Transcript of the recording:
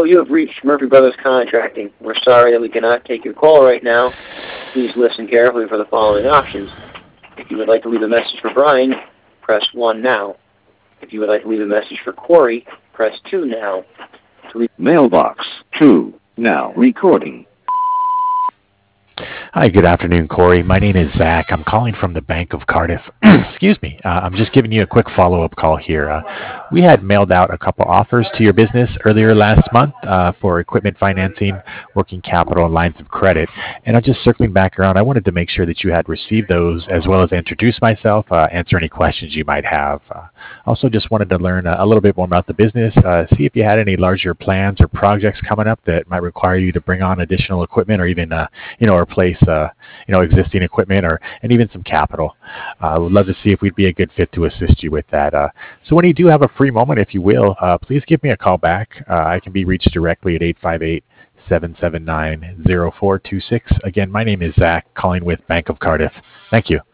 Hello, you have reached Murphy Brothers Contracting. We're sorry that we cannot take your call right now. Please listen carefully for the following options. If you would like to leave a message for Brian, press 1 now. If you would like to leave a message for Corey, press 2 now. Mailbox 2 now recording. Hi, good afternoon, Corey. My name is Zach. I'm calling from the Bank of Cardiff. Excuse me. I'm just giving you a quick follow-up call here. We had mailed out a couple offers to your business earlier last month for equipment financing, working capital, and lines of credit. And I'm just circling back around. I wanted to make sure that you had received those, as well as introduce myself, answer any questions you might have. Also, just wanted to learn a little bit more about the business, see if you had any larger plans or projects coming up that might require you to bring on additional equipment, or even, replace existing equipment, and even some capital. I would love to see if we'd be a good fit to assist you with that. So when you do have a free moment, if you will, please give me a call back. I can be reached directly at 858-779-0426. Again, my name is Zach, calling with Bank of Cardiff. Thank you.